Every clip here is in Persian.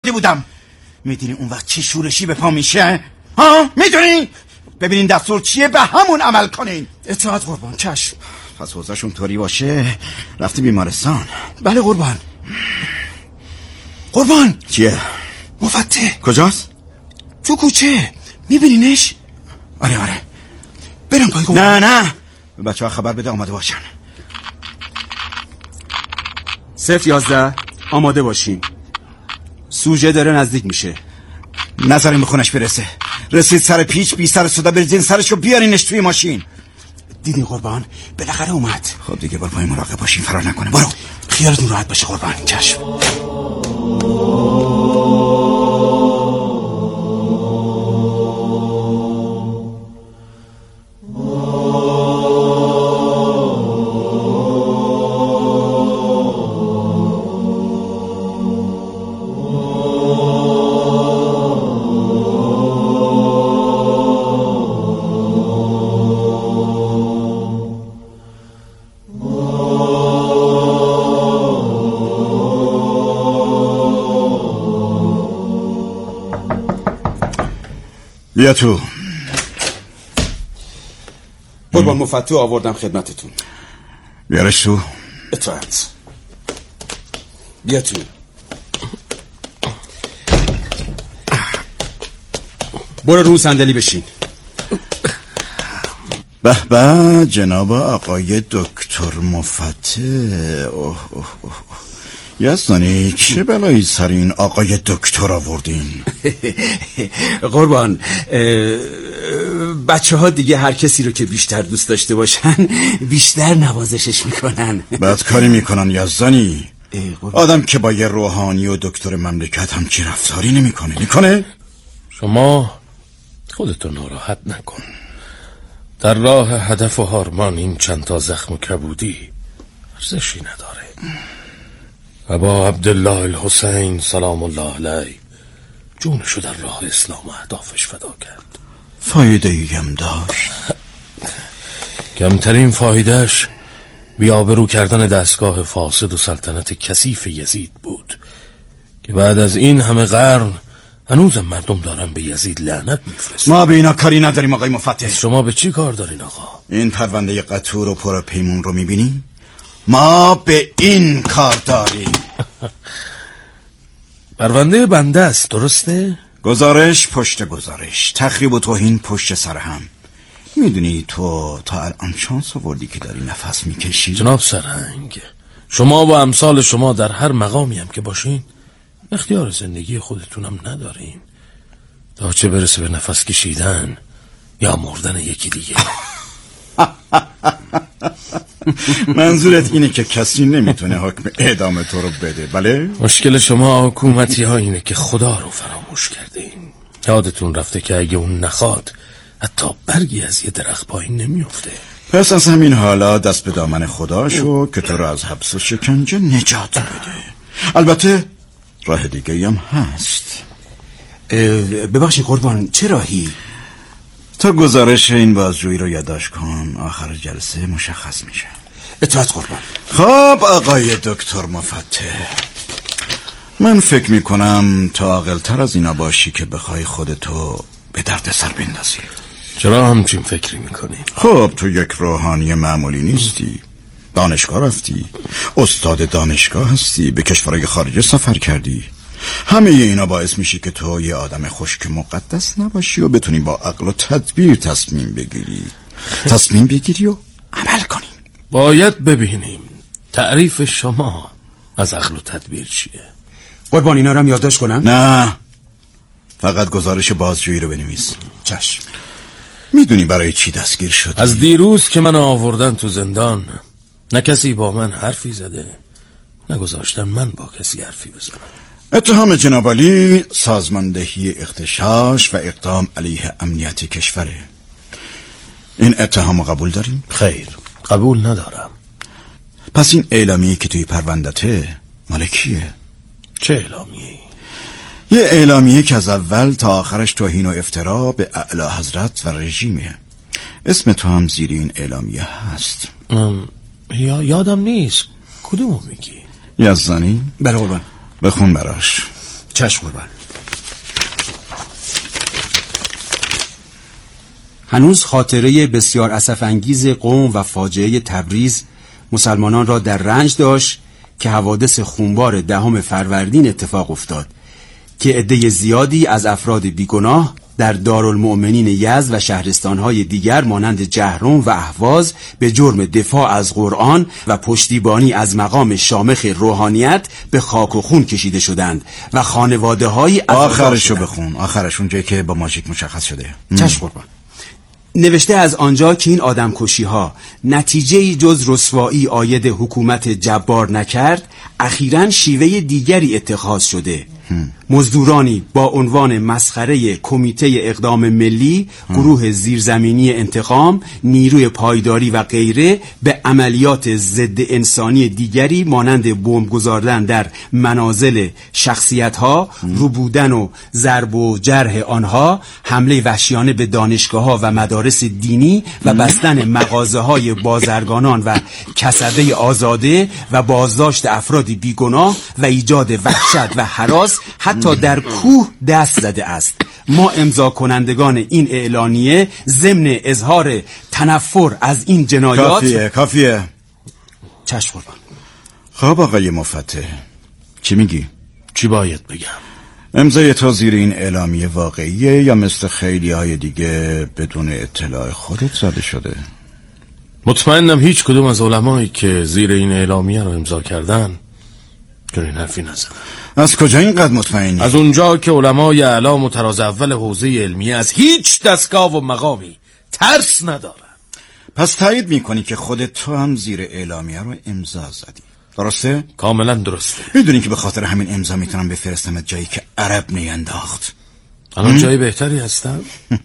بودم. میدونی اون وقت چه شورشی به پا میشه؟ ها میدونی؟ ببینین دستور چیه به همون عمل کنین. اطاعت قربان. چشم. پس وضعشون طوری باشه رفتی بیمارستان؟ بله قربان. قربان چیه؟ مفتح کجاست؟ تو کوچه میبینینش؟ آره برم پای قربان. نه به بچه ها خبر بده آماده باشن. 011 آماده باشین. سوژه داره نزدیک میشه. نذارین به خونش برسه. رسید سر پیچ بی سر صدا بریزین سرشو بیارینش توی ماشین. دیدین قربان بالاخره اومد. خب دیگه برو پای مراقب باشین فرار نکنه. برو. خیالتون راحت باشه قربان. چشم. بیا تو. قربان مفتح آوردم خدمتتون. بیارش تو. اطاعت. بیا تو. برو رو صندلی بشین. به جناب آقای دکتر مفتح. یزدانی چه بلایی سر این آقای دکتر آوردین؟ قربان بچه ها دیگه هر کسی رو که بیشتر دوست داشته باشن بیشتر نوازشش میکنن. بدکاری میکنن یزدانی. آدم که با یه روحانی و دکتر مملکت همچی رفتاری میکنه؟ شما خودتو ناراحت نکن. در راه هدف و هارمان این چند تا زخم و کبودی ارزشی نداره. و با عبدالله الحسین سلام الله علیه جونشو در راه اسلام و اهدافش فدا کرد. فایده ایم داشت؟ کمترین فایدهش بیابرو کردن دستگاه فاسد و سلطنت کثیف یزید بود که بعد از این همه قرن هنوزم مردم دارن به یزید لعنت میفرستن. ما به اینا کاری نداریم آقای مفتح. شما به چی کار دارین آقا؟ این پرونده قطور و پر پیمون رو میبینی؟ ما به این کار داریم. پرونده بنده است درسته؟ گزارش پشت گزارش، تخریب و توهین پشت سر هم. میدونی تو تا الان شانس آوردی که داری نفس میکشی؟ جناب سرهنگ، شما و امثال شما در هر مقامی هم که باشین اختیار زندگی خودتونم ندارین تا چه برسه به نفس کشیدن یا مردن یکی دیگه. منظورت اینه که کسی نمیتونه حکم اعدام تو رو بده، بله؟ مشکل شما حکومتی ها اینه که خدا رو فراموش کردین. یادتون رفته که اگه اون نخواد حتی برگی از یه درخت پایین نمیفته. پس از همین حالا دست به دامن خدا شو که تو رو از حبس و شکنجه نجات بده. البته راه دیگه هم هست. ببخشید قربان چه راهی؟ تا گزارش این بازجویی رو یادداشت کن، آخر جلسه مشخص میشه. اطاعت قربان. خب آقای دکتر مفتح، من فکر میکنم تا عاقل‌تر از اینا باشی که بخوای خودتو به درد سر بندازی. چرا همچین فکری میکنی؟ خب تو یک روحانی معمولی نیستی، دانشگاه رفتی، استاد دانشگاه هستی، به کشورهای خارجه سفر کردی. همه اینا باعث میشه که تو یه آدم خشک مقدس نباشی و بتونی با عقل و تدبیر تصمیم بگیری و عمل کنی. باید ببینیم تعریف شما از عقل و تدبیر چیه؟ قربان اینا رو هم یادداشت کنم؟ نه، فقط گزارش بازجویی رو بنویس. چشم. میدونی برای چی دستگیر شدی؟ از دیروز که من آوردن تو زندان نه کسی با من حرفی زده نگذاشتن من با کسی حرفی بزنم. اتهام جناب علی سازماندهی اغتشاش و اقدام علیه امنیت کشوره. این اتهام قبول داریم؟ خیر، قبول ندارم. پس این اعلامیه که توی پروندته مال کیه؟ چه اعلامیه؟ یه اعلامیه که از اول تا آخرش توهین و افترا به اعلی حضرت و رژیمه. اسم تو هم زیر این اعلامیه هست. یادم نیست. کدومو میگی؟ یزدانی؟ بله قربان. بخون براش. چشم قربان. هنوز خاطره بسیار اسف‌انگیز قوم و فاجعه تبریز مسلمانان را در رنج داشت که حوادث خونبار 10 فروردین اتفاق افتاد که عده زیادی از افراد بیگناه در دارالمؤمنین یزد و شهرستانهای دیگر مانند جهرم و اهواز به جرم دفاع از قرآن و پشتیبانی از مقام شامخ روحانیت به خاک و خون کشیده شدند و خانواده‌های آخرشو بخون، آخرش اونجایی که با ماژیک مشخص شده. چشم قربان. نوشته از آنجا که این آدمکشی ها نتیجه‌ای جز رسوایی عاید حکومت جبار نکرد، اخیراً شیوه دیگری اتخاذ شده. مزدورانی با عنوان مسخره کمیته اقدام ملی، گروه زیرزمینی انتقام، نیروی پایداری و غیره به عملیات ضد انسانی دیگری مانند بمب گذاردن در منازل شخصیت‌ها، ربودن و ضرب و جرح آنها، حمله وحشیانه به دانشگاه‌ها و مدارس دینی و بستن مغازه‌های بازرگانان و کسبه آزاده و بازداشت افرادی بیگناه و ایجاد وحشت و هراس حتی در کوه دست زده است. ما امضا کنندگان این اعلامیه ضمن اظهار تنفر از این جنایات کافیه. چشم قربان. خب آقای مفتح، چی میگی؟ چی باید بگم؟ امضای تو زیر این اعلامیه واقعیه یا مثل خیلی های دیگه بدون اطلاع خودت زده شده؟ مطمئنم هیچ کدوم از علمایی که زیر این اعلامیه رو امضا کردن چنین حرفی نزدن. از کجا اینقدر مطمئنی؟ از اونجا که علمای اعلام و تراز اول حوزه علمی از هیچ دستگاه و مقامی ترس ندارن. پس تایید میکنی که خودت تو هم زیر اعلامیه رو امضا زدی، درسته؟ کاملا درسته. میدونی که به خاطر همین امضا میتونم بفرستمت جایی که عرب نینداخت. الان جای بهتری هستم؟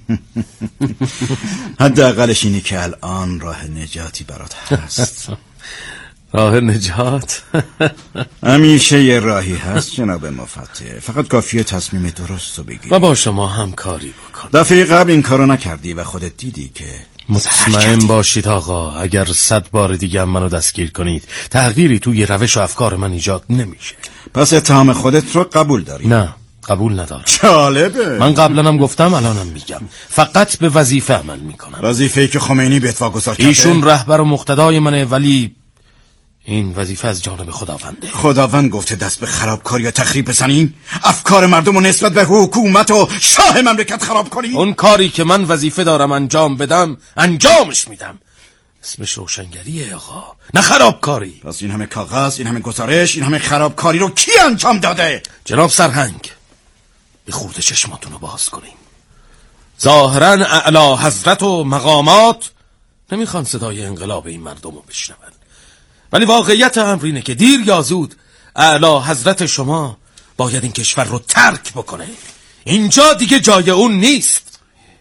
حداقلش اینی که الان راه نجاتی برات هست. راه نجات؟ همیشه یه راهی هست جناب مفتح، فقط کافیه تصمیم درست رو بگیری و با شما همکاری بکن. دفعه قبل این کارو نکردی و خودت دیدی که مطمئن باشید آقا اگر 100 بار دیگه هم منو دستگیر کنید تغییری توی روش و افکار من ایجاد نمیشه. پس اتهام خودت رو قبول داری؟ نه، قبول ندارم. جالبه. من قبلا هم گفتم الانم میگم فقط به وظیفه عمل میکنم. وظیفه‌ای که خمینی بهت واگذار کرده؟ ایشون رهبر و مقتدای منه، ولی این وظیفه از جانب خداونده. خداوند گفته دست به خرابکاری یا تخریب بزنی؟ افکار مردم رو نسبت به حکومت و شاه مملکت خراب کنی؟ اون کاری که من وظیفه دارم انجام بدم انجامش میدم. اسمش روشنگریه آقا، نه خرابکاری. پس این همه کاغذ، این همه گزارش، این همه خرابکاری رو کی انجام داده؟ جناب سرهنگ، به خورده چشماتون رو باز کنیم. ظاهراً اعلی حضرت و مقامات نمیخوان صدای انقلاب این مردم رو بشنون، ولی واقعیت امر اینه که دیر یا زود اعلی حضرت شما باید این کشور رو ترک بکنه. اینجا دیگه جای اون نیست.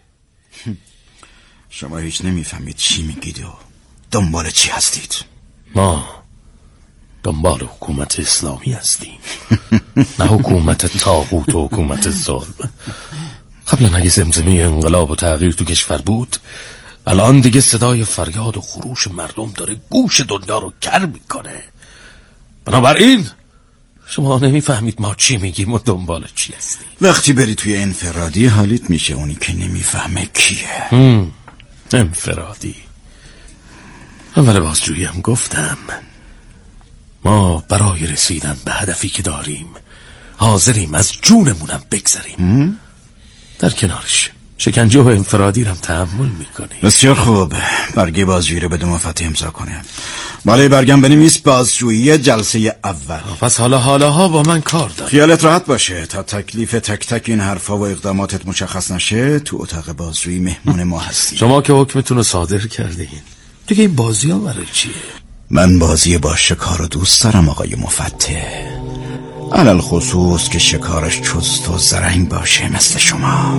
شما هیچ نمیفهمید چی میگید و دنبال چی هستید. ما دنبال حکومت اسلامی هستیم، نه حکومت طاغوت و حکومت ظلم. قبلا اگه زمزمه انقلاب و تغییر تو کشور بود، الان دیگه صدای فریاد و خروش مردم داره گوش دنیا رو کر میکنه. بنابراین شما نمیفهمید ما چی میگیم و دنبال چی هستیم. وقتی بری توی انفرادی حالیت میشه اونی که نمیفهمه کیه. انفرادی؟ اول بازجویی هم گفتم ما برای رسیدن به هدفی که داریم حاضریم از جونمونم بگذاریم. در کنارش شکنجه و انفرادی رو تحمل میکنیم. بسیار خوب، برگه بازجویی رو بده مفتح امضا کنه. بالای برگم بنویس بازجویی جلسه اول. پس حالاها با من کار داری. خیالت راحت باشه، تا تکلیف تک تک این حرفا و اقداماتت مشخص نشه تو اتاق بازجویی مهمون ما هستی. شما که حکمتون رو صادر کردین، دیگه این بازی ها برای چیه؟ من بازی با شکار رو دوست دارم آقای مفتح، علل خصوص که شکارش چست و زرنگ باشه مثل شما.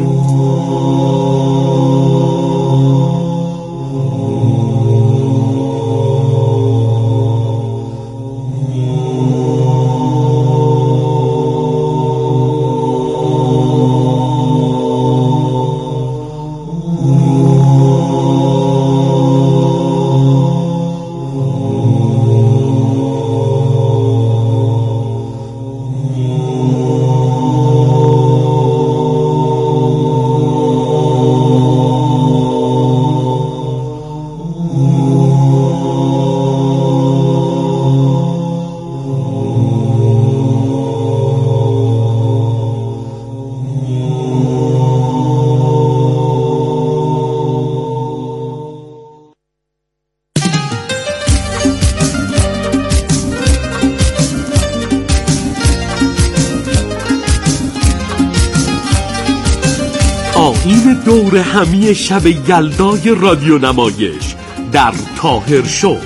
آیین دور همی شب یلدای رادیو نمایش در طاهر شو.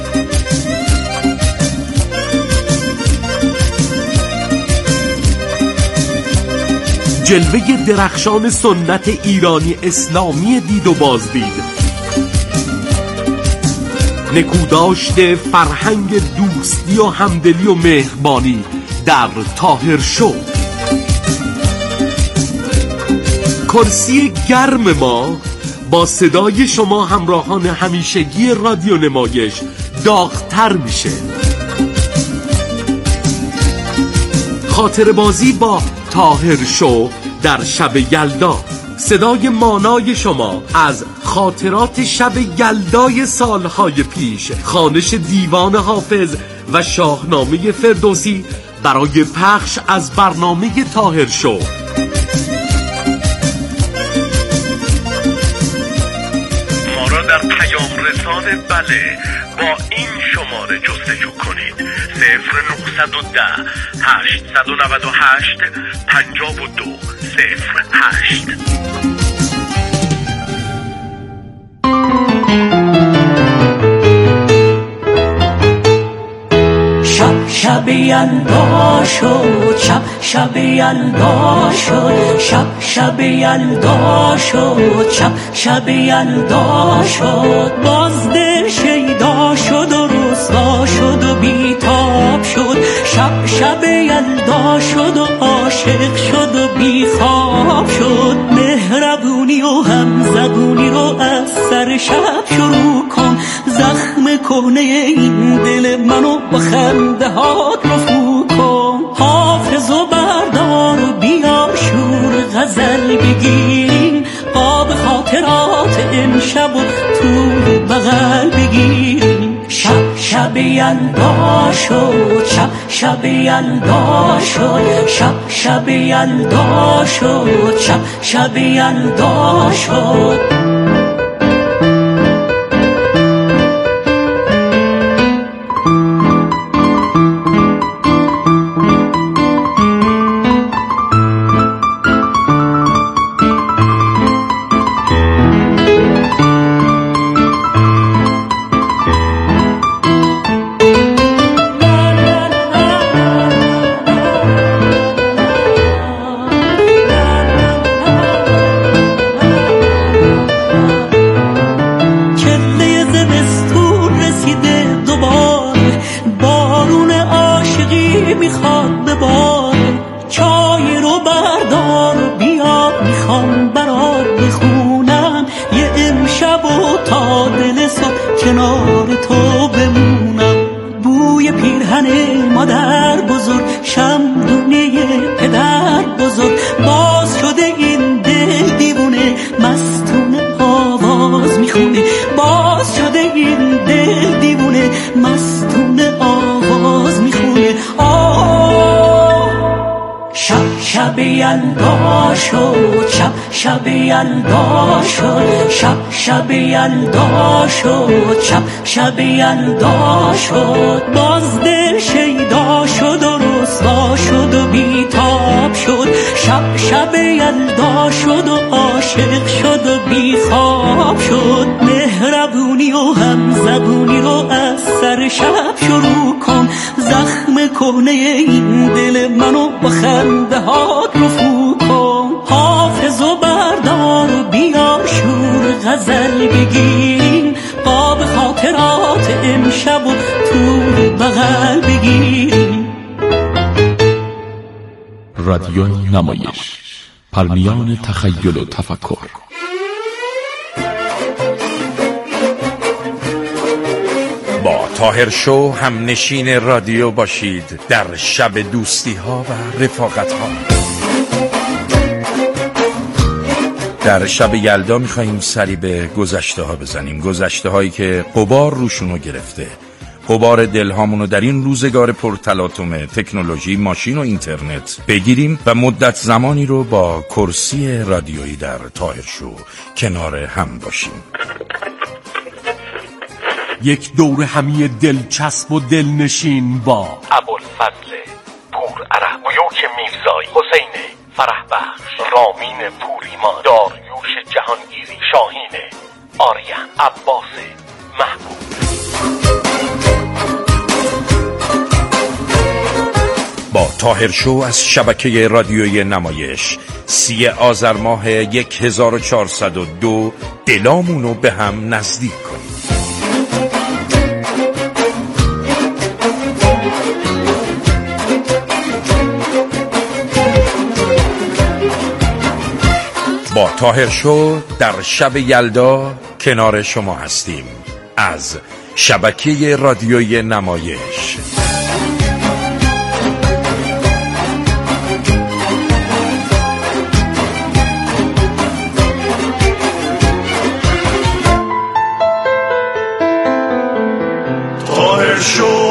جلوه درخشان سنت ایرانی اسلامی دید و بازدید، نکوداشت فرهنگ دوستی و همدلی و مهربانی در طاهر شو. کرسی گرم ما با صدای شما همراهان همیشگی رادیو نمایش داغ‌تر میشه. خاطر بازی با طاهر شو در شب یلدا، صدای مانای شما از خاطرات شب یلدای سالهای پیش، خوانش دیوان حافظ و شاهنامه فردوسی برای پخش از برنامه طاهر شو. ما را در پیام رسان بله با این شماره جستجو کنید: 0910 898 5208. شب یلدا شد، شب یلدا شد، شب یلدا شد، شب یلدا شد. باز دل شیدا شد و رسوا شد و بیتاب شد. شب یلدا شد و عاشق شد و بیخواب شد. مهربونی و همزبونی رو از سر شب شروع کن. زخم کهنه این دل منو با خنده هات رفو کن. حافظ و بردار و بیا شور غزل بگیریم. قاب خاطرات امشب و تو بغل بگیریم. شب یلدا شد، شب یلدا شد، شب یلدا شد، شب یلدا شد. شب یلدا شد، شب یلدا شد، شب یلدا شد. باز دل شیدا شد و رسوا شد و بیتاب شد. شب یلدا شد و عاشق شد و بیخواب شد. مهربونی و همزبونی رو از سر شب شروع کن. زخم کهنه این دل منو با خنده هات رفو کن. حافظ و بردار و بیا شور غزل بگیریم. قاب خاطرات امشب و تو بغل بگیریم. رادیو نمایش، پرمیان تخیل و تفکر. با طاهر شو هم نشین رادیو باشید در شب دوستی ها و رفاقت ها. در شب یلدا میخواییم سری به گذشته ها بزنیم، گذشته هایی که غبار روشونو گرفته، غبار دلهامونو در این روزگار پرتلاطم تکنولوژی، ماشین و اینترنت بگیریم و مدت زمانی رو با کرسی رادیویی در طاهر شو کنار هم باشیم. یک دور همی دلچسب و دلنشین با ابوالفضل پور عرق، بیوک میرزایی، حسین فرح بخش، رامین پوریمان، داریوش جهانگیری، شاهین، آریان، عباس محبوب. با طاهر شو از شبکه رادیویی نمایش 3 آذر ماه 1402 دلامونو به هم نزدیک کنید. با طاهر شو در شب یلدا کنار شما هستیم از شبکه رادیویی نمایش. طاهر شو.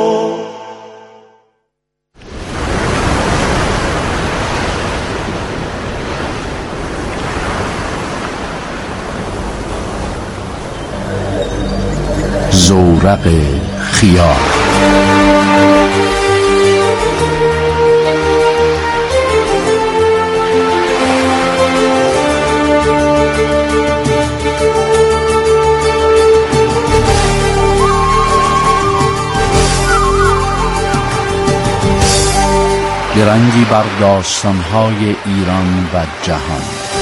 زورق خیال. درنگی بر داستان‌های ایران و جهان.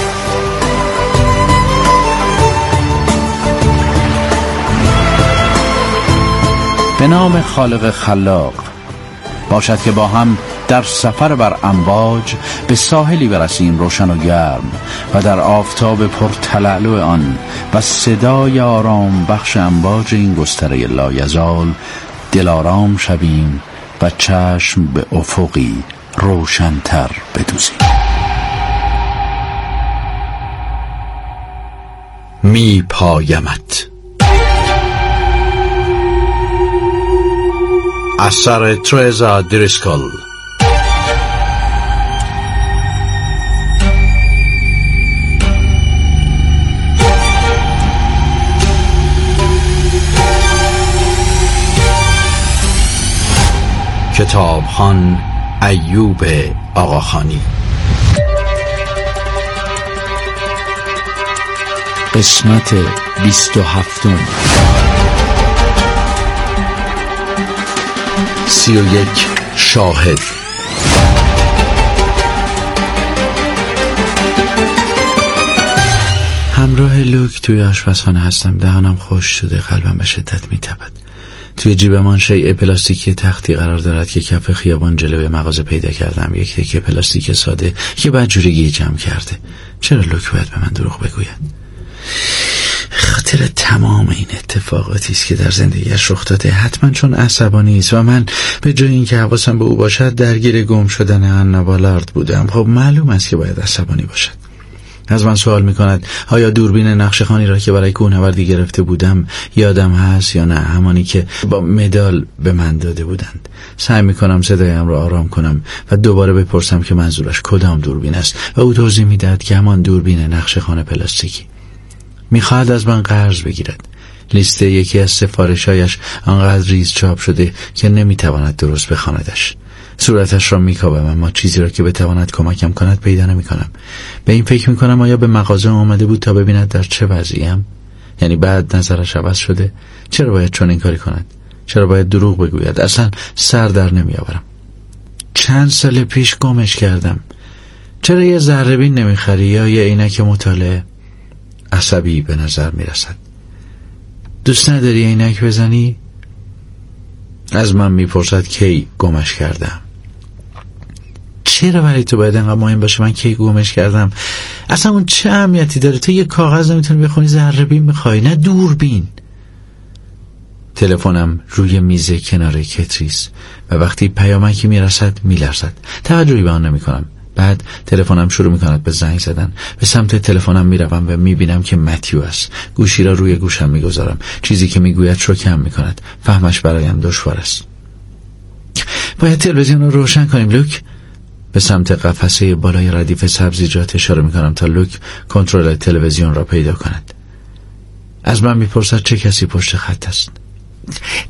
به نام خالق خلاق، باشد که با هم در سفر بر امواج به ساحلی برسیم روشن و گرم و در آفتاب پرتلالو آن و صدای آرام بخش امواج این گستره لایزال دلارام شویم و چشم به افقی روشن‌تر بدوزیم. می پایمت. اثر ترزا دریسکل. کتابخوان ایوب آقاخانی. قسمت 27. 31 شاهد. همراه لوک توی آشپزخانه هستم. دهانم خشک شده، قلبم به شدت میتپد. توی جیبمان شیء پلاستیکی تختی قرار دارد که کف خیابان جلوی مغازه پیدا کردم. یک تکه پلاستیک ساده که بدجورگی جمع کرده. چرا لوک باید به من دروغ بگوید؟ خاطر تمام این اتفاقاتی است که در زندگیش رخ داده. حتما چون عصبانی است و من به جای اینکه حواسم به او باشد درگیر گم شدن آنا بالارد بودم. خب معلوم است که باید عصبانی باشد. از من سوال میکند آیا دوربین نقشه‌خوانی را که برای کوهنوردی گرفته بودم یادم هست یا نه، همانی که با مدال به من داده بودند. سعی میکنم صدایم را آرام کنم و دوباره بپرسم که منظورش کدام دوربین است و او توضیح میدهد که همان دوربین نقشه‌خوان پلاستیکی. میخواهد از من قرض بگیرد. لیست یکی از سفارش‌هایش آنقدر ریز چاپ شده که نمیتواند درست بخواندش. صورتش را میکاوم اما چیزی را که بتواند کمکم کند پیدا نمیکنم. به این فکر میکنم آیا به مغازه آمده بود تا ببیند در چه وضعیم؟ یعنی بعد نظرش عوض شده؟ چرا باید چون این کاری کند؟ چرا باید دروغ بگوید؟ اصلا سر در نمیآورم. چند سال پیش گمش کردم. چرا یه ذره بین نمیخری یا یه عینک مطالعه؟ عصبی به نظر میرسد. دوست نداری عینک بزنی؟ از من میپرسد کی گمش کردم. چرا برای تو باید انقدر مهم باشه من کی گمش کردم؟ اصلا اون چه اهمیتی داره؟ تو یه کاغذ نمیتونی بخونی ذره بین میخوای، نه دوربین. تلفنم روی میز کنار کتریس و وقتی پیامکی میرسد میلرزد. توجهی به آن نمیکنم. بعد تلفنم شروع میکند به زنگ زدن. به سمت تلفنم میروم و میبینم که متیو است. گوشی را روی گوشم میگذارم. چیزی که میگوید شوکم میکند. فهمش برایم دشوار است. باید تلویزیون رو روشن کنیم لوک. به سمت قفسه بالای ردیف سبزیجات اشاره میکنم تا لوک کنترل تلویزیون را پیدا کند. از من میپرسد چه کسی پشت خط است.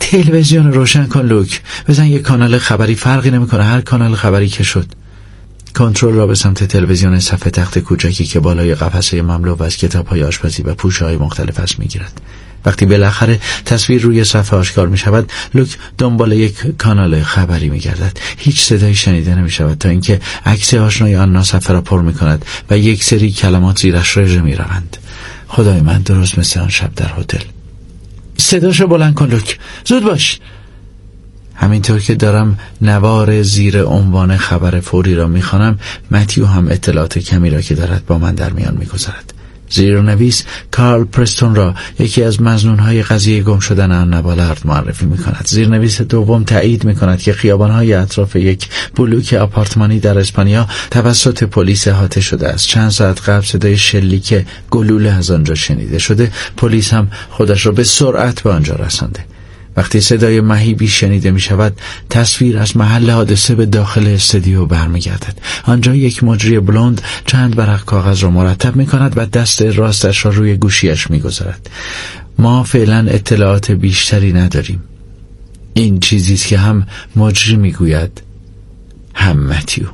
تلویزیون رو روشن کن لوک. بزن یک کانال خبری، فرقی نمیکنه هر کانال خبری که شد. کنترل را به سمت تلویزیون صفحه تخت کوچکی که بالای قفسه مملو از کتاب‌های آشپزی و پوشه‌های مختلف است می‌گیرد. وقتی بالاخره تصویر روی صفحه آشکار می شود، لوک دنبال یک کانال خبری می گردد. هیچ صدایی شنیده نمی شود تا اینکه عکس آشنای آنا صفحه را پر می کند و یک سری کلمات زیرش رژه می روند. خدای من، درست مثل آن شب در هتل. صداشو بلند کن لوک، زود باش. همینطور که دارم نوار زیر عنوان خبر فوری را می خوانم، متیو هم اطلاعات کمی را که دارد با من در میان می گذارد. زیرنویس کارل پرستون را یکی از مظنون‌های قضیه گم شدن آنا بالارد معرفی می‌کند. زیرنویس دوم تایید می‌کند که خیابان‌های اطراف یک بلوک آپارتمانی در اسپانیا توسط پلیس احاطه شده است. چند ساعت قبل صدای شلیک گلوله از آنجا شنیده شده. پلیس هم خودش را به سرعت به آنجا رسانده. وقتی صدای مهیبی شنیده می شود، تصویر از محل حادثه به داخل استودیو برمیگردد. آنجا یک مجری بلوند چند ورق کاغذ را مرتب می کند و دست راستش را روی گوشیش می گذارد. ما فعلا اطلاعات بیشتری نداریم. این چیزیست که هم مجری می گوید هم متیو.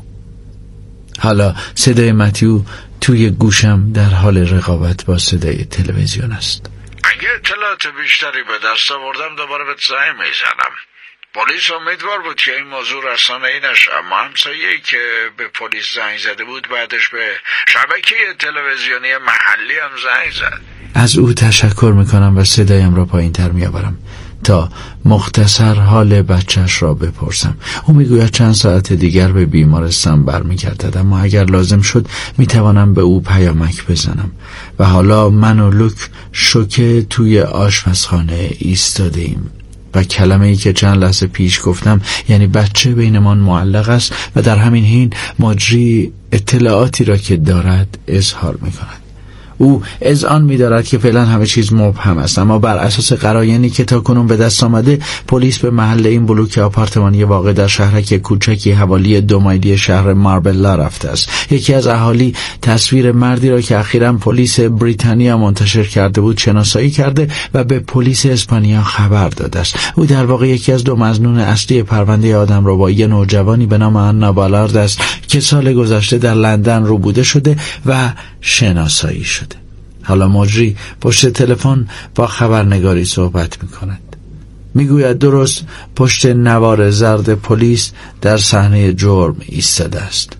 حالا صدای متیو توی گوشم در حال رقابت با صدای تلویزیون است. اگه اطلاعات بیشتری به دست آوردم دوباره بهت زنگ میزنم. پلیس امیدوار بود که این موضوع رسانه‌ای نشه، اما همسایه‌ای که به پلیس زنگ زده بود بعدش به شبکه تلویزیونی محلی هم زنگ زد. از او تشکر میکنم و صدایم را پایین تر میآورم تا مختصر حال بچهش را بپرسم. او میگوید چند ساعت دیگر به بیمارستان برمیگردد، اما اگر لازم شد میتوانم به او پیامک بزنم. و حالا من و لوک شوکه توی آشپزخانه ایستاده ایم و کلمه‌ای که چند لحظه پیش گفتم، یعنی بچه، بینمان معلق است و در همین حین مجری اطلاعاتی را که دارد اظهار میکند. او اذعان می‌دارد که فعلا همه چیز مبهم است، اما بر اساس قرائنی که تاکنون به دست آمده، پلیس به محل این بلوک آپارتمانی واقع در شهرک کوچکی حوالی 2 مایلی شهر ماربلا رفته است. یکی از اهالی تصویر مردی را که اخیراً پلیس بریتانیا منتشر کرده بود شناسایی کرده و به پلیس اسپانیا خبر داده است. او در واقع یکی از 2 مظنون اصلی پرونده آدمربایی نوجوانی به نام آنا بالارد است که سال گذشته در لندن روبوده شده و شناسایی شده. حالا مجری پشت تلفن با خبرنگاری صحبت می‌کند. میگوید درست پشت نوار زرد پلیس در صحنه جرم ایستاده است.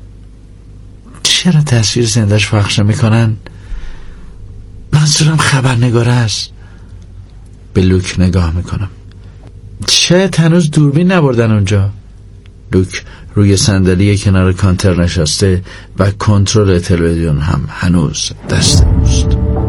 چرا تصویر زنده‌اش پخش می‌کنن؟ منظورم خبرنگار است. به لوک نگاه می‌کنم. شاید هنوز دوربین نبردن اونجا. لوک روی صندلی کنار کانتر نشسته و کنترل تلویزیون هم هنوز دست اوست.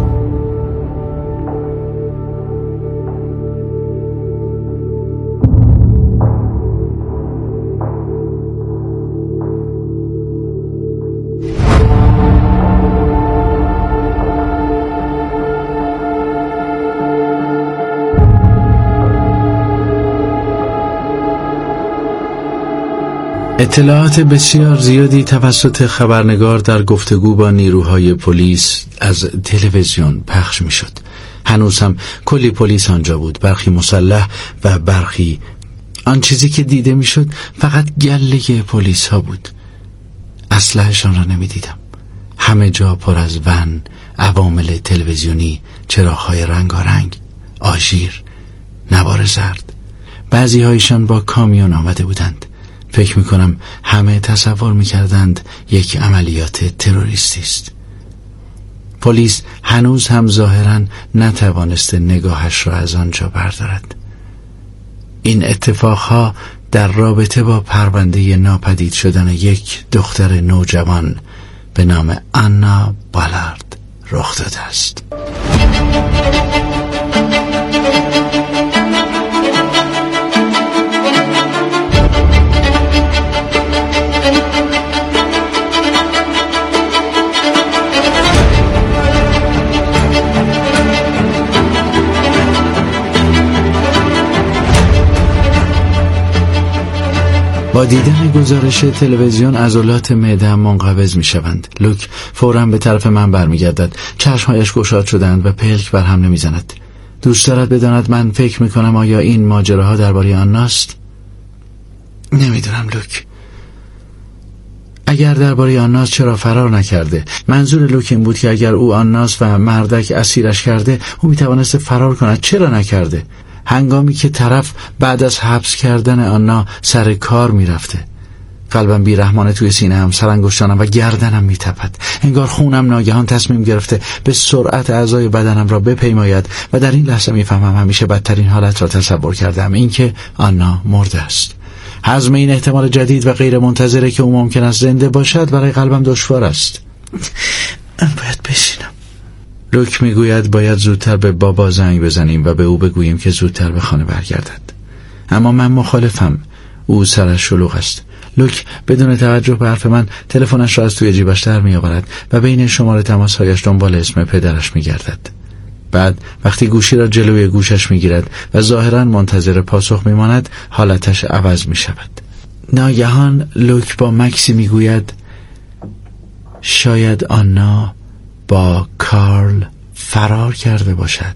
اطلاعات بسیار زیادی توسط خبرنگار در گفتگو با نیروهای پلیس از تلویزیون پخش می شد. هنوز هم کلی پلیس آنجا بود، برخی مسلح و برخی آن چیزی که دیده می شد فقط گله پلیس ها بود. اسلحه‌شان را نمی دیدم. همه جا پر از ون، عوامل تلویزیونی، چراغ‌های رنگارنگ، آژیر، نوار زرد. بعضی هایشان با کامیون آمده بودند. فکر میکنم همه تصور میکردند یک عملیات تروریستی است. پلیس هنوز هم ظاهراً نتوانسته نگاهش را از آنجا بردارد. این اتفاقها در رابطه با پرونده ناپدید شدن یک دختر نوجوان به نام آنا بالارد رخ داده است. با دیدن گزارش تلویزیون عضلات معده‌ام منقبض می شوند. لوک فوراً به طرف من برمیگردد. چشمهایش گشاد شدند و پلک بر هم نمی زند. دوست دارد بداند من فکر می کنم آیا این ماجراها درباره آناست؟ نمیدونم لوک. اگر درباره آناس چرا فرار نکرده؟ منظور لوک این بود که اگر او آناس و مردک اسیرش کرده، او میتوانست فرار کند. چرا نکرده؟ هنگامی که طرف بعد از حبس کردن آنا سر کار میرفته. قلبم بیرحمانه توی سینه هم، سرانگشتانم و گردنم میتپد. انگار خونم ناگهان تصمیم گرفته به سرعت اعضای بدنم را بپیماید و در این لحظه میفهمم همیشه بدترین حالت را تصور کردم، اینکه آنا مرده است. هضم این احتمال جدید و غیر منتظره که او ممکن است زنده باشد برای قلبم دشوار است. من باید بشینم. لوک میگوید باید زودتر به بابا زنگ بزنیم و به او بگوییم که زودتر به خانه برگردد. اما من مخالفم. او سرش شلوغ است. لوک بدون توجه به حرف من تلفنش را از توی جیبش در میآورد و بین شماره تماس‌هایش دنبال اسم پدرش میگردد. بعد وقتی گوشی را جلوی گوشش میگیرد و ظاهراً منتظر پاسخ میماند، حالتش عوض میشود. ناگهان لوک با مکسی میگوید شاید آنا با کارل فرار کرده باشد.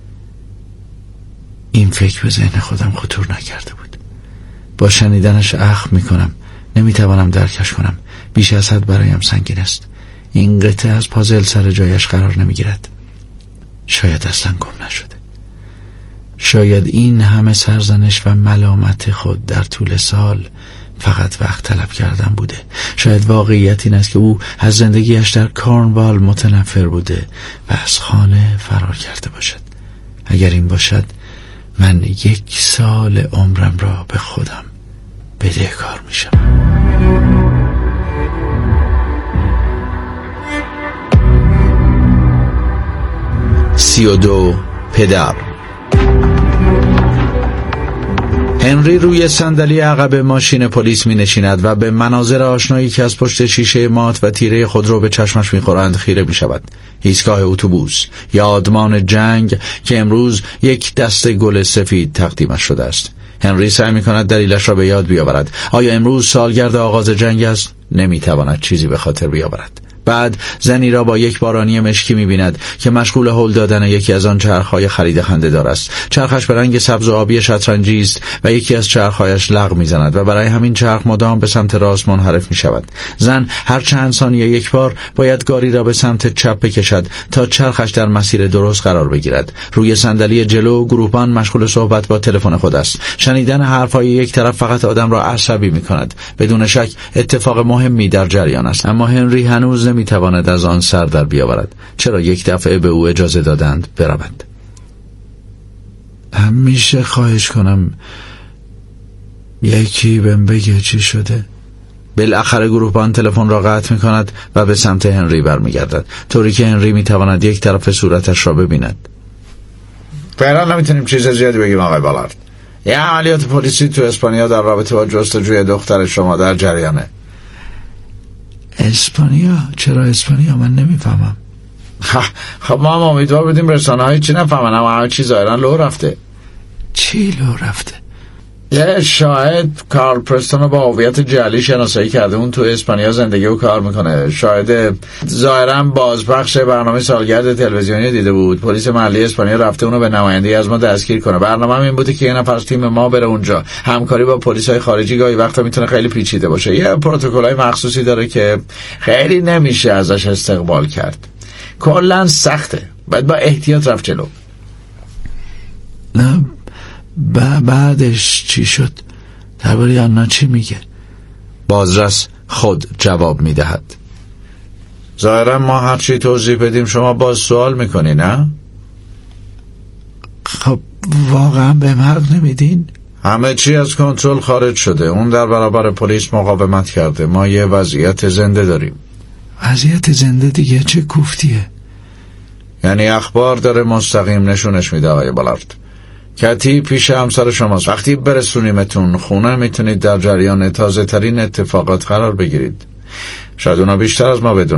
این فکر به ذهن خودم خطور نکرده بود. با شنیدنش اخم میکنم. نمیتوانم درکش کنم. بیش از حد برایم سنگین است. این قطعه از پازل سر جایش قرار نمیگیرد. شاید اصلا گم نشده. شاید این همه سرزنش و ملامت خود در طول سال فقط وقت طلب کردن بوده. شاید واقعیت این است که او از زندگیش در کارنوال متنفر بوده و از خانه فرار کرده باشد. اگر این باشد، من 1 سال عمرم را به خودم بدهکار میشم. پدر. هنری روی صندلی عقب ماشین پلیس می نشیند و به مناظر آشنایی که از پشت شیشه مات و تیره خودرو به چشمش می خورند خیره می شود. ایستگاه اتوبوس، یادمان جنگ که امروز یک دسته گل سفید تقدیمش شده است. هنری سعی می کند دلیلش را به یاد بیاورد. آیا امروز سالگرد آغاز جنگ است؟ نمی تواند چیزی به خاطر بیاورد. بعد زنی را با یک بارانی مشکی می‌بیند که مشغول هل دادن یکی از آن چرخ‌های خرید خنده‌دار است. چرخش به رنگ سبز و آبی شطرنجی است و یکی از چرخ‌هایش لغو می‌زند و برای همین چرخ مدام به سمت راست منحرف می‌شود. زن هر چند ثانیه یک بار باید گاری را به سمت چپ بکشد تا چرخش در مسیر درست قرار بگیرد. روی صندلی جلو گروهبان مشغول صحبت با تلفن خود است. شنیدن حرف‌های یک طرف فقط آدم را عصبی می‌کند. بدون شک اتفاق مهمی در جریان است، اما هنری هنوز نمیتواند از آن سر در بیاورد. چرا یک دفعه به او اجازه دادند برود؟ همیشه خواهش کنم یکی بهم بگه چی شده؟ بالاخره گروهبان تلفن را قطع میکند و به سمت هنری برمیگردد، طوری که هنری میتواند یک طرف صورتش را ببیند. فعلا نمیتونیم چیز زیادی بگیم آقای بالارد. یه عملیات پلیسی تو اسپانیا در رابطه با جستجوی دختر شما در جریانه. اسپانیا؟ چرا اسپانیا؟ من نمیفهمم. خب ما هم امیدوار بودیم رسانه های چی نفهمن، اما همه چی ظاهرا لو رفته. چی لو رفته؟ یه شاهد کارل پرستون رو با هویت جعلی شناسایی کرده. اون تو اسپانیا زندگی و کار میکنه. شاهد ظاهرا بازپخش برنامه سالگرد تلویزیونی دیده بود. پلیس محلی اسپانیا رفته اونو به نمایندگی از ما دستگیر کنه. برنامه این بوده که یه نفر از تیم ما بره اونجا. همکاری با پلیس‌های خارجی گاهی وقتا میتونه خیلی پیچیده باشه. یه پروتکل‌های مخصوصی داره که خیلی نمیشه ازش استقبال کرد. کلاً سخته. باید با احتیاط رفت جلو. نه بعدش چی شد؟ درباره آنا چی میگه؟ بازرس خود جواب میدهد. ظاهرا ما هر چی توضیح بدیم شما باز سوال میکنی، نه؟ خب واقعا به حق نمیدین؟ همه چی از کنترل خارج شده. اون در برابر پلیس مقاومت کرده. ما یه وضعیت زنده داریم. وضعیت زنده دیگه چه کوفتیه؟ یعنی اخبار داره مستقیم نشونش میده آقای بالارد. کتی پیش همسر شماست. وقتی برسونیمتون خونه میتونید در جریان تازه ترین اتفاقات قرار بگیرید. شاید اونا بیشتر از ما بدونن.